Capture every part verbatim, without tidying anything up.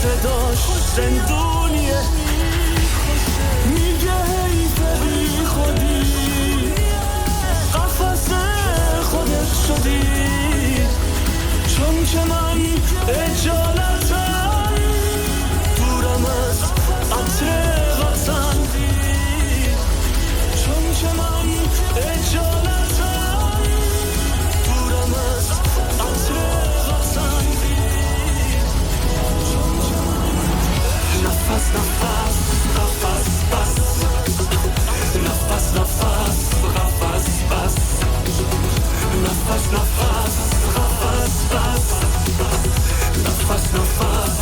صداش زندونیه، میگه حیفه بی خودی، قفص خودت شدی، چون که من اجالتم دورم از عطر وطن، چون که من اجالتم دورم از عطر وطن. نفس نفس قفص بس، نفس نفس قفص بس، نفس نفس قفص بس، نفس نفس.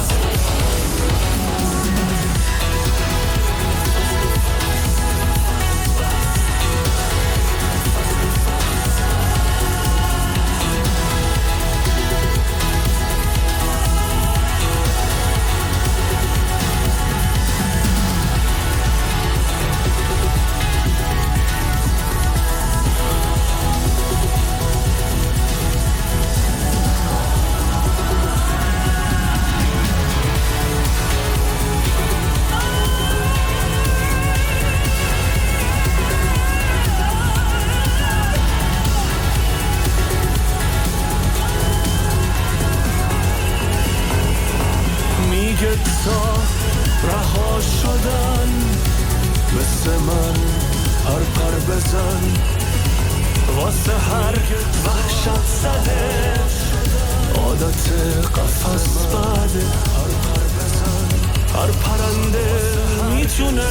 تا رها شدن مثل من هر پر بزن، واسه هر وحشت زده عادت قفص بده. هر پر بزن، هر پرنده میتونه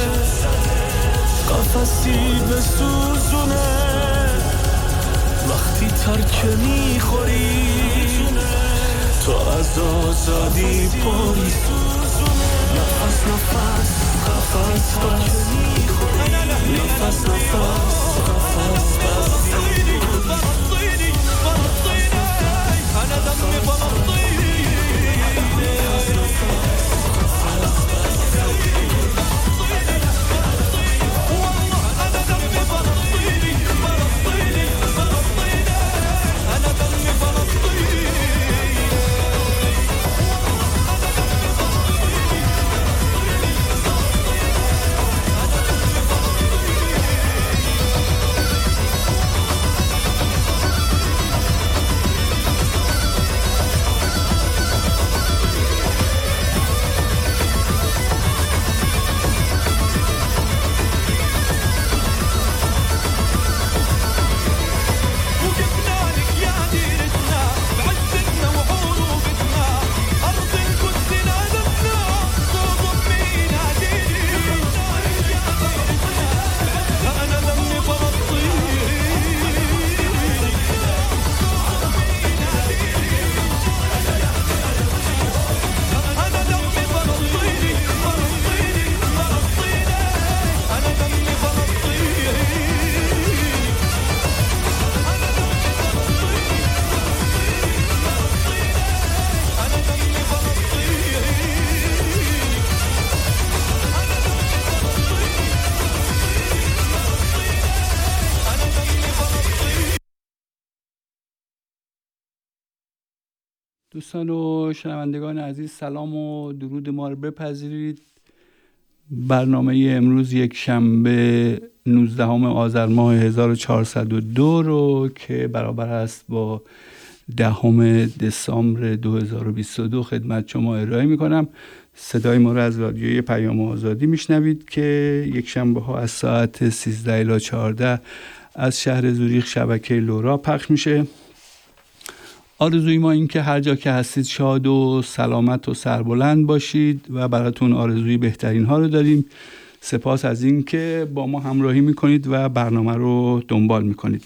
قفصی بسوزونه، وقتی ترک میخوری تو از آزادی پاری. نفس نفس قفص بس، نفس نفس قفص بس. فلسطيني فلسطيني أنا دمي فلسطيني، والله أنا دمي فلسطيني، فلسطيني فلسطيني أنا دمي فلسطيني. دوستان و شنوندگان عزیز سلام و درود ما رو بپذیرید. برنامه امروز یک شنبه نوزدهم آذر ماه هزار و چهارصد و دو رو که برابر است با دهم دسامبر دو هزار و بیست و دو خدمت شما ارائه می کنم. صدای ما رو از رادیوی پیام آزادی میشنوید که یک شنبه ها از ساعت سیزده الی چهارده از شهر زوریخ شبکه لورا پخش میشه. آرزوی ما این که هر جا که هستید شاد و سلامت و سربلند باشید و براتون آرزوی بهترین ها رو داریم. سپاس از این که با ما همراهی میکنید و برنامه رو دنبال میکنید.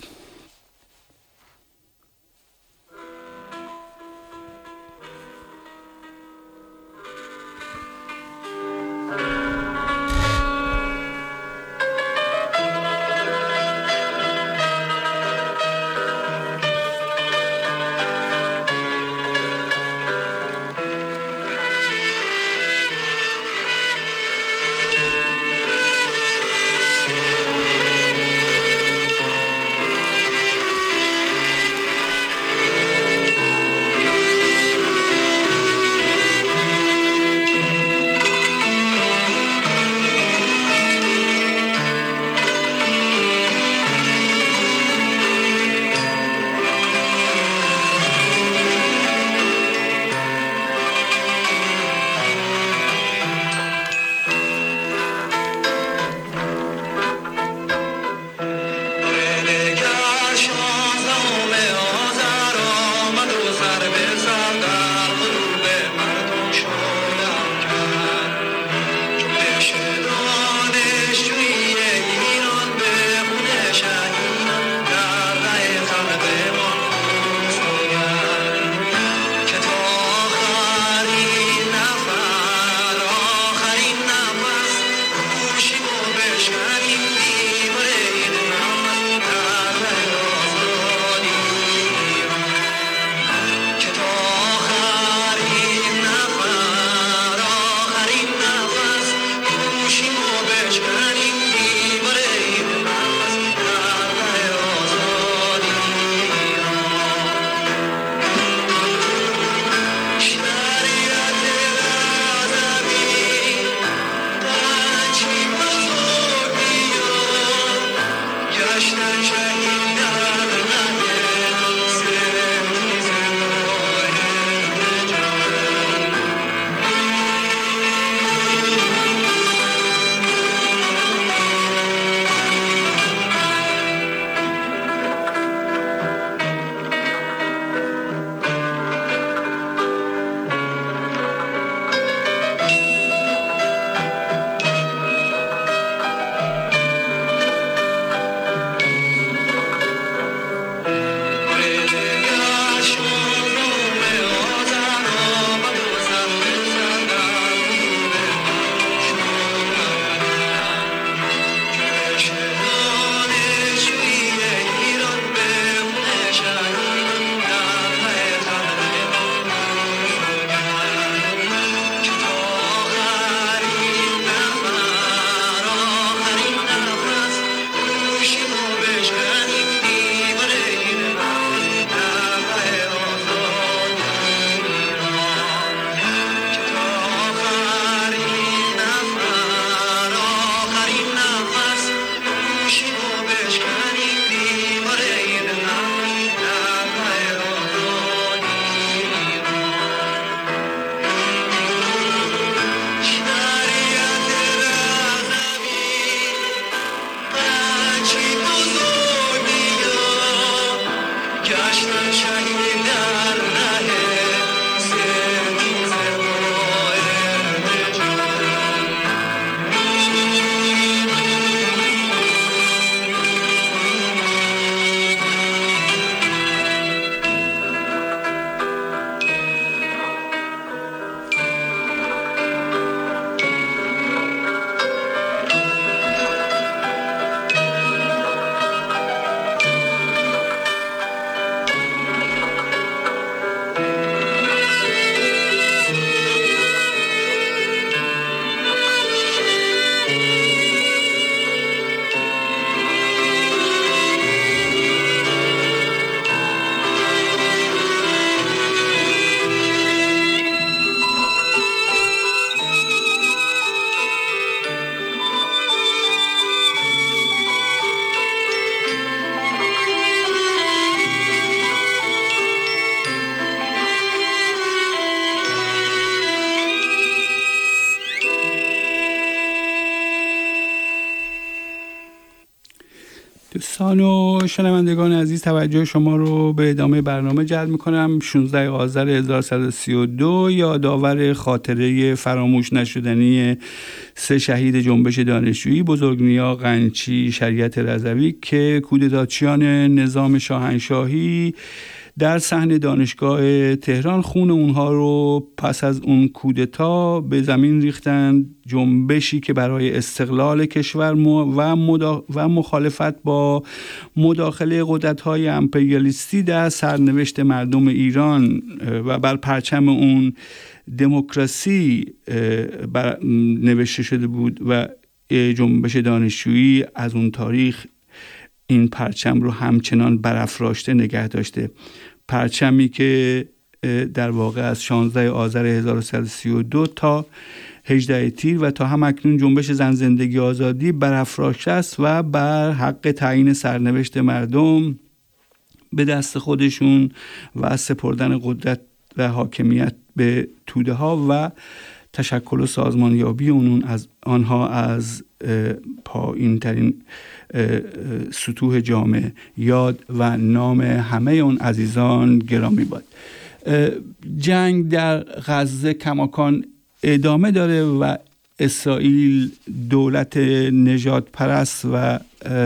دوستان و شنوندگان عزیز، توجه شما رو به ادامه برنامه جلب می‌کنم. شانزده آذر هزار و سیصد و سی و دو یادآور خاطره فراموش نشدنی سه شهید جنبش دانشجویی، بزرگنیا، قنچی، شریعت رضوی که کودتاچیان نظام شاهنشاهی در صحن دانشگاه تهران خون اونها رو پس از اون کودتا به زمین ریختن. جنبشی که برای استقلال کشور و, مدا... و مخالفت با مداخله قدرت‌های امپریالیستی در سرنوشت مردم ایران و بر پرچم اون دموکراسی بر... نوشته شده بود و جنبش دانشجویی از اون تاریخ این پرچم رو همچنان برافراشته نگه داشته. پرچمی که در واقع از شانزده آذر هزار و سیصد و سی و دو تا هجده تیر و تا هم اکنون جنبش زن زندگی آزادی برافراشته است و بر حق تعیین سرنوشت مردم به دست خودشون و سپردن قدرت و حاکمیت به توده ها و تشکل و سازمانیابی اونون از آنها از پایین ترین سطوح جامعه یاد و نام همه اون عزیزان گرامی باد. جنگ در غزه کماکان ادامه داره و اسرائیل دولت نژاد پرست و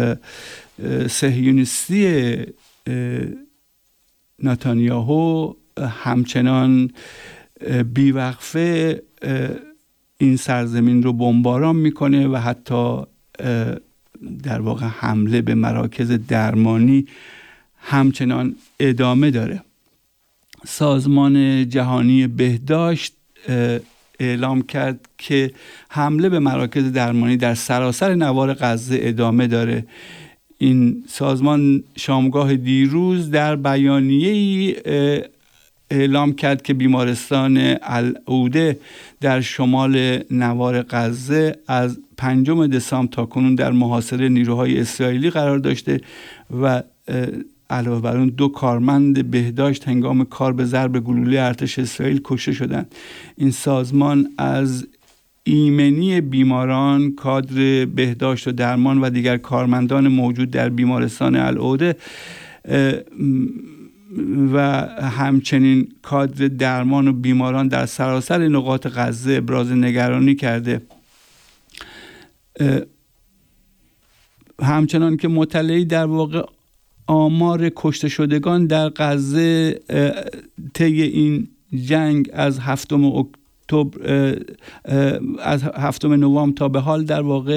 صهیونیستی نتانیاهو همچنان بیوقفه این سرزمین رو بمباران میکنه و حتی در واقع حمله به مراکز درمانی همچنان ادامه داره. سازمان جهانی بهداشت اعلام کرد که حمله به مراکز درمانی در سراسر نوار غزه ادامه داره. این سازمان شامگاه دیروز در بیانیه‌ای اعلام کرد که بیمارستان العوده در شمال نوار غزه از پنجم دسامبر تا کنون در محاصره نیروهای اسرائیلی قرار داشته و علاوه بر اون دو کارمند بهداشت هنگام کار به ضرب گلوله ارتش اسرائیل کشته شدند. این سازمان از ایمنی بیماران، کادر بهداشت و درمان و دیگر کارمندان موجود در بیمارستان العوده و همچنین کادر درمان و بیماران در سراسر نقاط غزه ابراز نگرانی کرده. همچنان که مطلعی در واقع آمار کشته شدگان در غزه طی این جنگ از هفتم اکتبر از هفتم نوامبر تا به حال در واقع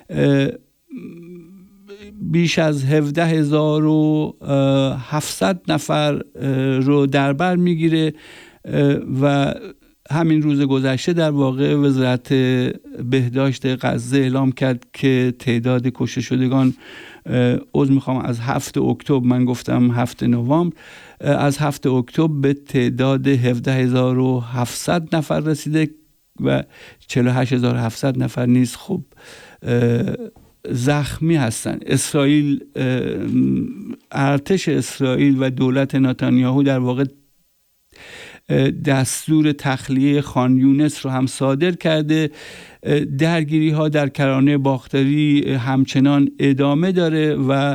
بیش از هفده هزار و هفتصد نفر رو در بر میگیره و همین روز گذشته در واقع وزارت بهداشت غزه اعلام کرد که تعداد کشته شدگان عذر میخوام از هفت اکتبر، من گفتم هفت نوامبر، از هفت اکتبر به تعداد هفده هزار و هفتصد نفر رسیده و چهل و هشت هزار و هفتصد نفر نیز خب زخمی هستند. اسرائیل، ارتش اسرائیل و دولت نتانیاهو در واقع دستور تخلیه خان یونس رو هم صادر کرده. درگیری ها در کرانه باختری همچنان ادامه داره و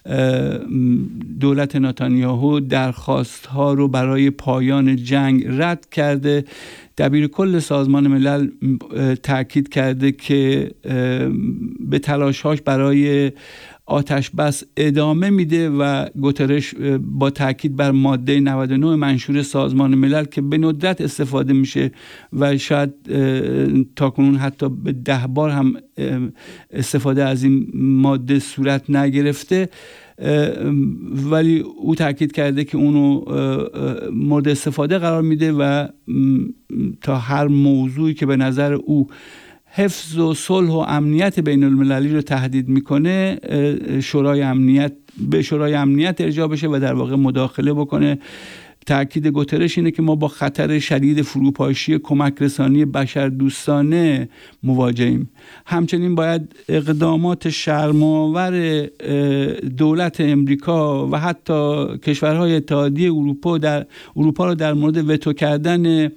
دولت نتانیاهو درخواست ها رو برای پایان جنگ رد کرده. دبیر کل سازمان ملل تاکید کرده که به تلاش‌هاش برای آتش بس ادامه میده و گوترش با تاکید بر ماده نود و نه منشور سازمان ملل که به ندرت استفاده میشه و شاید تاکنون حتی به ده بار هم استفاده از این ماده صورت نگرفته، ولی او تاکید کرده که اونو مورد استفاده قرار میده و تا هر موضوعی که به نظر او حفظ و صلح و امنیت بین المللی رو تهدید میکنه شورای امنیت به شورای امنیت ارجاع بشه و در واقع مداخله بکنه. تاکید گوترش اینه که ما با خطر شدید فروپاشی کمک رسانی بشردوستانه مواجهیم. همچنین باید اقدامات شرم‌آور دولت امریکا و حتی کشورهای اتحادیه اروپا در اروپا رو در مورد وتو کردن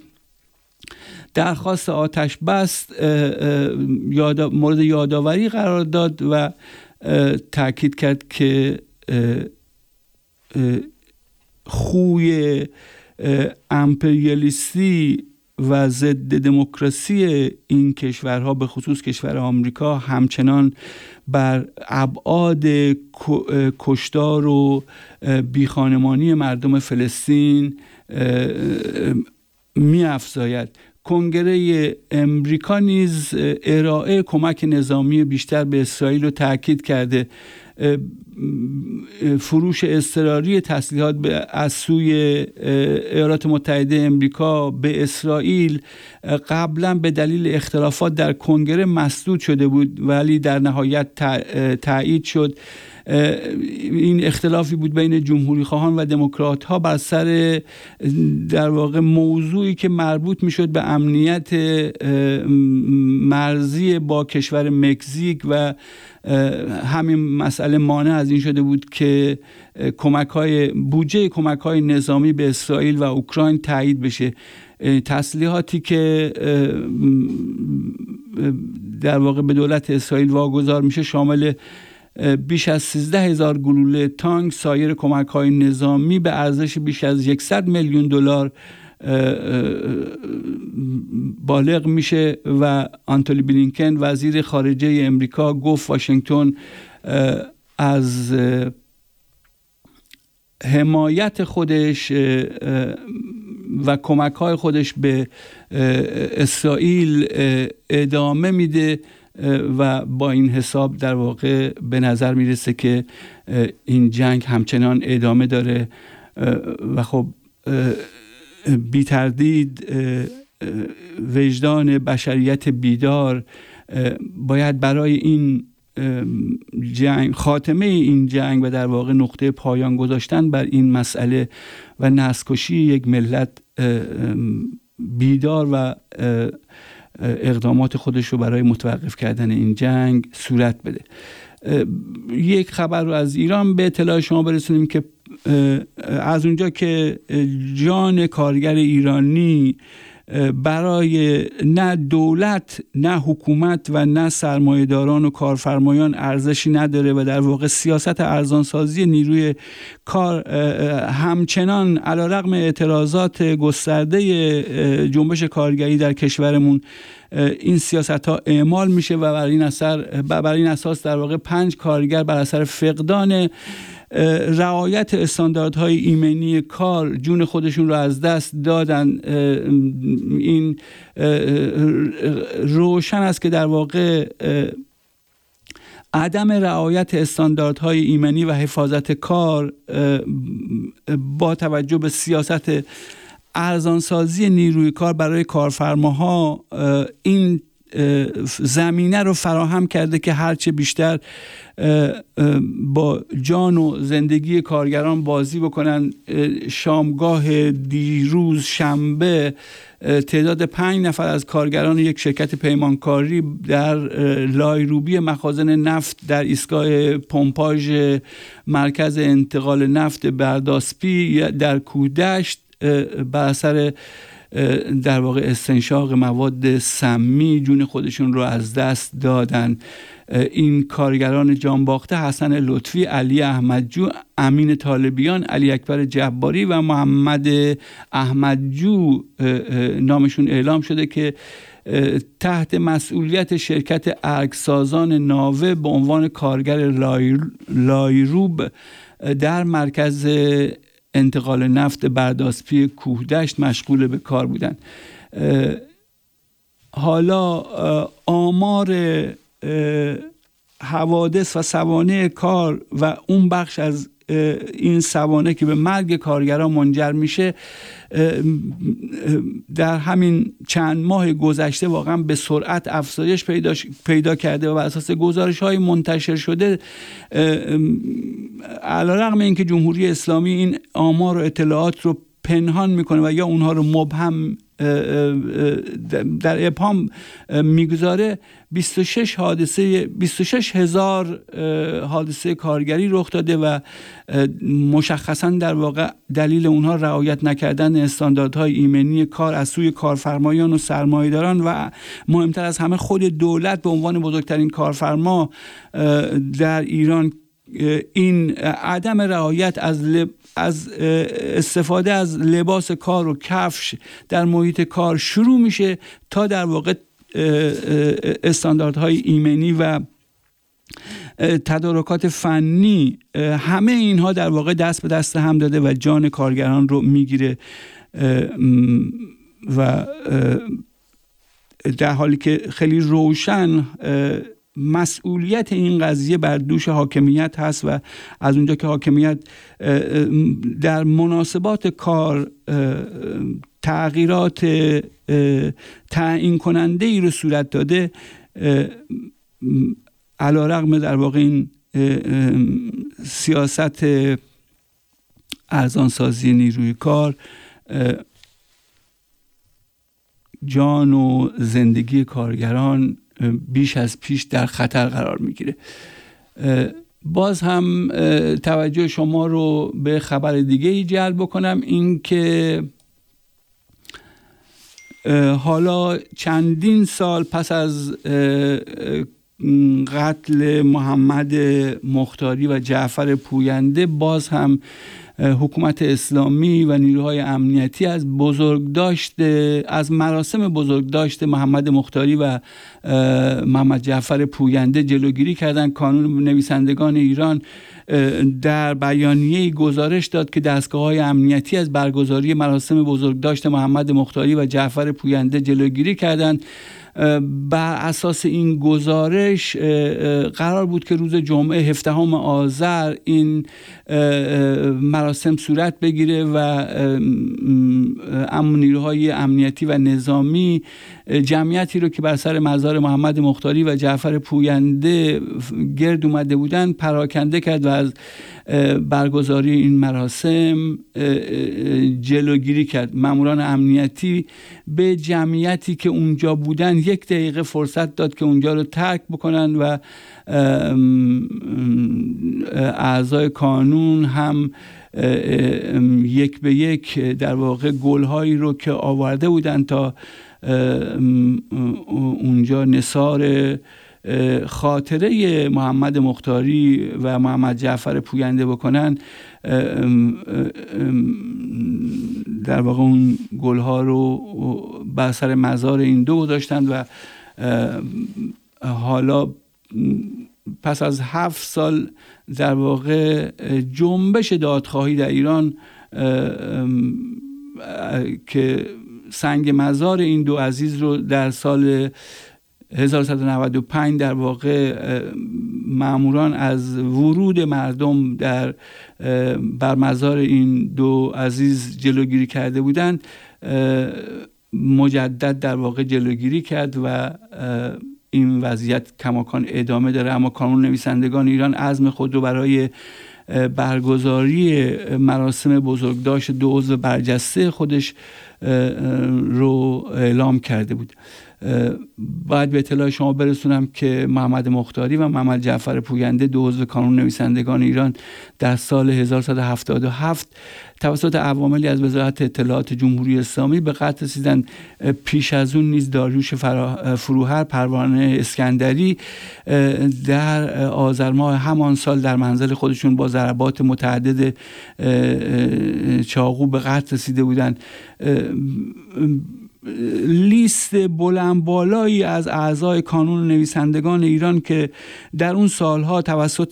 درخواست آتش بس یاد مورد یادآوری قرار داد و تاکید کرد که خوی امپریالیستی و ضد دموکراسی این کشورها به خصوص کشور آمریکا همچنان بر ابعاد کشتار و بیخانمانی مردم فلسطین می افزاید. کنگره امریکا نیز ارائه کمک نظامی بیشتر به اسرائیل رو تاکید کرده. فروش اضطراری تسلیحات از سوی ایالات متحده امریکا به اسرائیل قبلا به دلیل اختلافات در کنگره مسدود شده بود ولی در نهایت تایید شد. این اختلافی بود بین جمهوری خواهان و دموکرات ها بر سر در واقع موضوعی که مربوط می شد به امنیت مرزی با کشور مکزیک و همین مسئله مانع از این شده بود که کمک‌های بودجه کمک‌های نظامی به اسرائیل و اوکراین تایید بشه. تسلیحاتی که در واقع به دولت اسرائیل واگذار میشه شامل بیش از سیزده هزار گلوله تانک، سایر کمک‌های نظامی به ارزش بیش از صد میلیون دلار بالغ میشه و آنتونی بلینکن وزیر خارجه امریکا گفت واشنگتن از حمایت خودش و کمک‌های خودش به اسرائیل ادامه میده و با این حساب در واقع به نظر میرسه که این جنگ همچنان ادامه داره و خب بی تردید وجدان بشریت بیدار باید برای این جنگ، خاتمه این جنگ و در واقع نقطه پایان گذاشتن بر این مسئله و نسل‌کشی یک ملت بیدار و اقدامات خودش رو برای متوقف کردن این جنگ صورت بده. یک خبر رو از ایران به اطلاع شما برسونیم که از اونجا که جان کارگر ایرانی برای نه دولت، نه حکومت و نه سرمایه‌داران و کارفرمایان ارزشی نداره و در واقع سیاست ارزانسازی نیروی کار همچنان علیرغم اعتراضات گسترده جنبش کارگری در کشورمون این سیاست ها اعمال میشه و بر این اثر بر این اساس در واقع پنج کارگر بر اثر فقدان رعایت استانداردهای ایمنی کار جون خودشون رو از دست دادن. این روشن است که در واقع عدم رعایت استانداردهای ایمنی و حفاظت کار با توجه به سیاست ارزانسازی نیروی کار برای کارفرماها این زمینه رو فراهم کرده که هرچه بیشتر با جان و زندگی کارگران بازی بکنن. شامگاه دیروز شنبه تعداد پنج نفر از کارگران یک شرکت پیمانکاری در لایروبی مخازن نفت در ایستگاه پمپاژ مرکز انتقال نفت برداسپی در کوهدشت بر اثر در واقع استنشاق مواد سمی جون خودشون رو از دست دادن. این کارگران جانباخته حسن لطفی، علی احمدجو، امین طالبیان، علی اکبر جباری و محمد احمدجو نامشون اعلام شده که تحت مسئولیت شرکت ارگسازان ناوه به عنوان کارگر لایروب در مرکز انتقال نفت برداسپی کوهدشت مشغول به کار بودن. حالا آمار حوادث و سوانح کار و اون بخش از این سوانح که به مرگ کارگران منجر میشه در همین چند ماه گذشته واقعا به سرعت افزایش پیدا, پیدا کرده و بر اساس گزارش های منتشر شده علیرغم اینکه جمهوری اسلامی این آمار و اطلاعات رو پنهان میکنه و یا اونها رو مبهم در ابهام میگذاره، بیست و شش حادثه بیست و شش هزار حادثه کارگری رخ داده و مشخصا در واقع دلیل اونها رعایت نکردن استانداردهای ایمنی کار از سوی کارفرمایان و سرمایه‌داران و مهمتر از همه خود دولت به عنوان بزرگترین کارفرما در ایران این عدم رعایت از لب از استفاده از لباس کار و کفش در محیط کار شروع میشه تا در واقع استانداردهای ایمنی و تدارکات فنی، همه اینها در واقع دست به دست هم داده و جان کارگران رو میگیره و در حالی که خیلی روشن مسئولیت این قضیه بر دوش حاکمیت هست و از اونجا که حاکمیت در مناسبات کار تغییرات تعیین کننده ای رو صورت داده، علی‌رغم در واقع این سیاست ارزانسازی نیروی کار، جان و زندگی کارگران بیش از پیش در خطر قرار میگیره. باز هم توجه شما رو به خبر دیگه ای جلب بکنم، این که حالا چندین سال پس از قتل محمد مختاری و جعفر پوینده، باز هم حکومت اسلامی و نیروهای امنیتی از بزرگداشت از مراسم بزرگداشت محمد مختاری و محمد جعفر پوینده جلوگیری کردن. کانون نویسندگان ایران در بیانیه‌ای گزارش داد که دستگاه‌های امنیتی از برگزاری مراسم بزرگداشت محمد مختاری و جعفر پوینده جلوگیری کردند. بر اساس این گزارش قرار بود که روز جمعه هفدهم آذر این مراسم صورت بگیره و اما نیروهای امنیتی و نظامی جمعیتی رو که بر سر مزار محمد مختاری و جعفر پوینده گرد اومده بودن پراکنده کرد و از برگزاری این مراسم جلوگیری کرد. ماموران امنیتی به جمعیتی که اونجا بودن یک دقیقه فرصت داد که اونجا رو ترک بکنن و اعضای کانون هم یک به یک در واقع گل‌هایی رو که آورده بودن تا اونجا نثار خاطره محمد مختاری و محمد جعفر پوینده بکنن، در واقع اون گل‌ها رو بر سر مزار این دو گذاشتن و حالا پس از هفت سال در واقع جنبش دادخواهی در ایران که سنگ مزار این دو عزیز رو در سال هزار و سیصد و نود و پنج در واقع ماموران از ورود مردم در بر مزار این دو عزیز جلوگیری کرده بودند، مجدد در واقع جلوگیری کرد و این وضعیت کماکان ادامه داره. اما کانون نویسندگان ایران عزم خود رو برای برگزاری مراسم بزرگداشت دو عضو برجسته خودش رو اعلام کرده بود. باید به اطلاع شما برسونم که محمد مختاری و محمد جعفر پوینده دو عضو کانون نویسندگان ایران در سال هزار و سیصد و هفتاد و هفت توسط عواملی از وزارت اطلاعات جمهوری اسلامی به قتل رسیدن. پیش از اون نیز داریوش فروهر، پروانه اسکندری در آذر ماه همان سال در منزل خودشون با ضربات متعدد چاقو به قتل رسیده بودند. لیست بلند بالایی از اعضای کانون نویسندگان ایران که در اون سالها توسط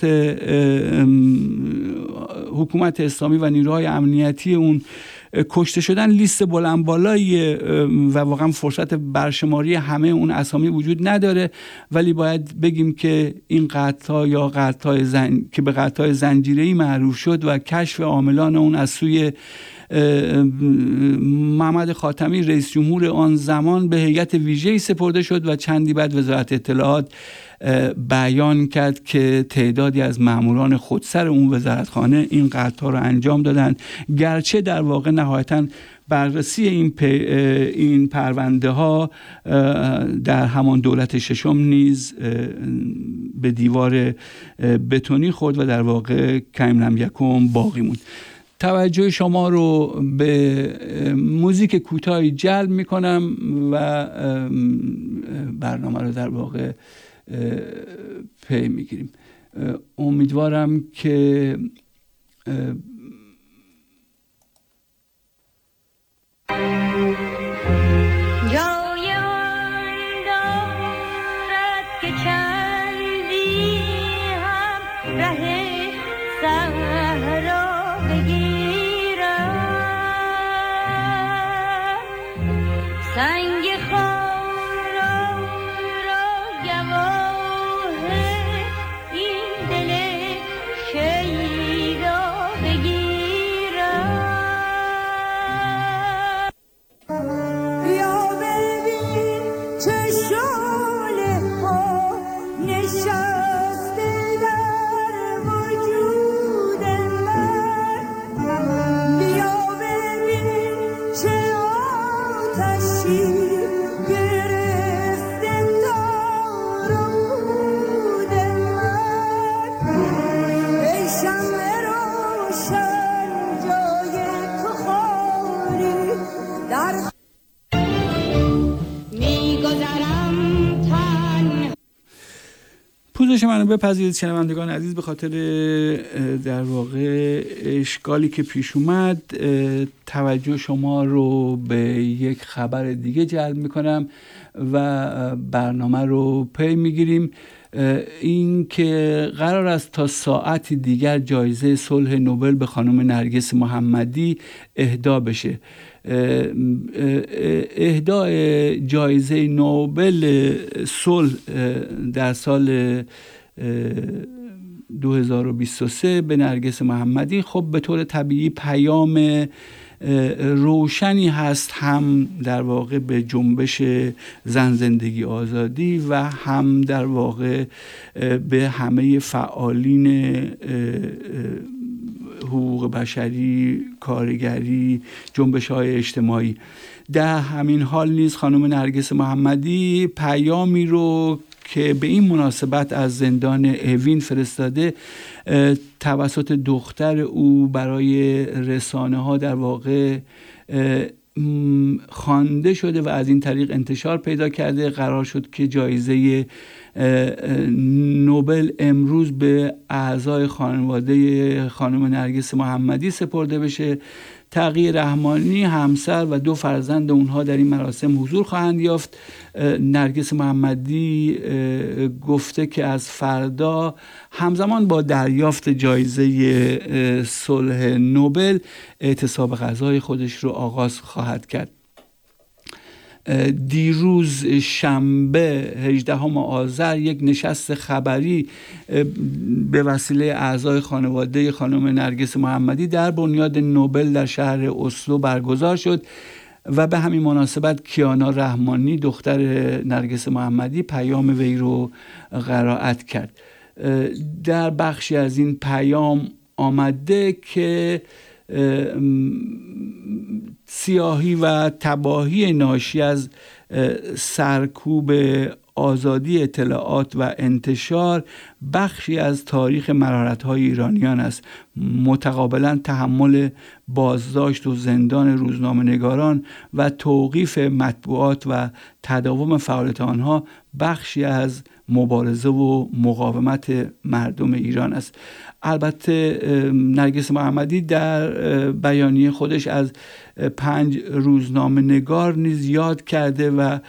حکومت اسلامی و نیروهای امنیتی اون کشته شدن، لیست بلند بالایی و واقعا فرصت برشماری همه اون اسامی وجود نداره، ولی باید بگیم که این قتل‌ها یا قتل‌های زن... که به قتل‌های زنجیره‌ای معروف شد و کشف عاملان اون از سوی محمد خاتمی رئیس جمهور آن زمان به هیئت ویژه‌ای سپرده شد و چندی بعد وزارت اطلاعات بیان کرد که تعدادی از ماموران خودسر اون وزارتخانه این قتل‌ها رو انجام دادن، گرچه در واقع نهایتاً بررسی این این پرونده ها در همان دولت ششم نیز به دیوار بتونی خورد و در واقع کیم لم یکن باقی موند. توجه شما رو به موزیک کوتاهی جلب میکنم و برنامه رو در واقع پی میگیریم. امیدوارم که جای آن دارد که چندی هم ره صحرا بگیرم، سنگ خارا را گواه این دل شیدا بگیرم. بیا ببین چه شعله ها نشسته در وجود من، بیا ببین چه آتشی گرفته دار رود من. ای شمع روشن جای تو خالی در میگذرم تن. پوزش منو بپذیرید شنوندگان عزیز، به خاطر در واقع اشکالی که پیش اومد توجه شما رو به یک خبر دیگه جلب میکنم و برنامه رو پی میگیریم. این که قرار است تا ساعتی دیگر جایزه صلح نوبل به خانم نرگس محمدی اهدا بشه. اهدای جایزه نوبل صلح در سال دو هزار و بیست و سه به نرگس محمدی خب به طور طبیعی پیام روشنی هست، هم در واقع به جنبش زن زندگی آزادی و هم در واقع به همه فعالین حقوق بشری، کارگری، جنبش‌های اجتماعی. در همین حال نیز خانم نرگس محمدی پیامی رو که به این مناسبت از زندان اوین فرستاده توسط دختر او برای رسانه ها در واقع خوانده شده و از این طریق انتشار پیدا کرده. قرار شد که جایزه نوبل امروز به اعضای خانواده خانم نرگس محمدی سپرده بشه. تقی رحمانی همسر و دو فرزند اونها در این مراسم حضور خواهند یافت. نرگس محمدی گفته که از فردا همزمان با دریافت جایزه صلح نوبل اعتصاب غذای خودش رو آغاز خواهد کرد. دیروز شنبه هجدهم آذر یک نشست خبری به وسیله اعضای خانواده خانم نرگس محمدی در بنیاد نوبل در شهر اسلو برگزار شد و به همین مناسبت کیانا رحمانی دختر نرگس محمدی پیام وی رو قرائت کرد. در بخشی از این پیام آمده که سیاهی و تباهی ناشی از سرکوب آزادی اطلاعات و انتشار بخشی از تاریخ مرارت‌های ایرانیان است. متقابلا تحمل بازداشت و زندان روزنامه‌نگاران و توقیف مطبوعات و تداوم فعالیت آنها بخشی از مبارزه و مقاومت مردم ایران است. البته نرگس محمدی در بیانیه خودش از پنج روزنامه نگار نیز یاد کرده و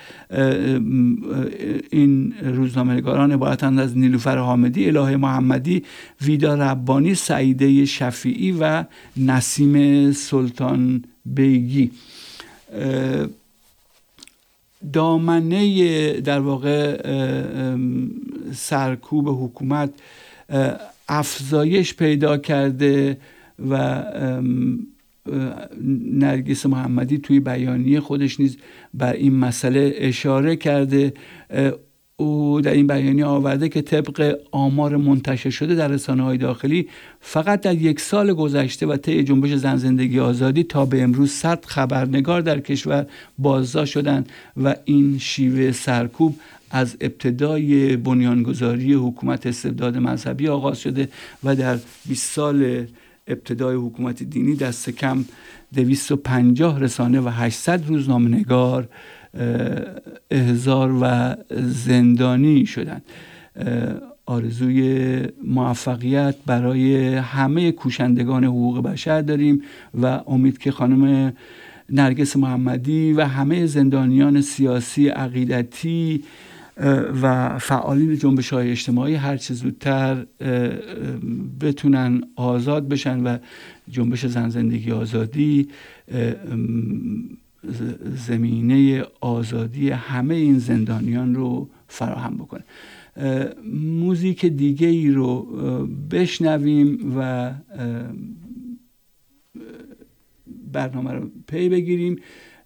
این روزنامه نگاران عبارتند از نیلوفر حامدی، الهه محمدی، ویدا ربانی، سعیده شفیعی و نسیم سلطان بیگی. دامنه در واقع سرکوب حکومت افزایش پیدا کرده و نرگس محمدی توی بیانیه خودش نیز بر این مسئله اشاره کرده. او در این بیانیه آورده که طبق آمار منتشر شده در رسانه‌های داخلی فقط در یک سال گذشته و طی جنبش زن زندگی آزادی تا به امروز صد خبرنگار در کشور بازداشت شدند و این شیوه سرکوب از ابتدای بنیانگذاری حکومت استبداد مذهبی آغاز شده و در بیست سال ابتدای حکومت دینی دست کم دویست و پنجاه رسانه و هشتصد روزنامه‌نگار احضار و زندانی شدند. آرزوی موفقیت برای همه کوشندگان حقوق بشر داریم و امید که خانم نرگس محمدی و همه زندانیان سیاسی، عقیدتی و فعالین جنبش‌های اجتماعی هر چه زودتر بتونن آزاد بشن و جنبش زن زندگی آزادی زمینه آزادی همه این زندانیان رو فراهم بکنه. موزیک دیگه ای رو بشنویم و برنامه رو پی بگیریم.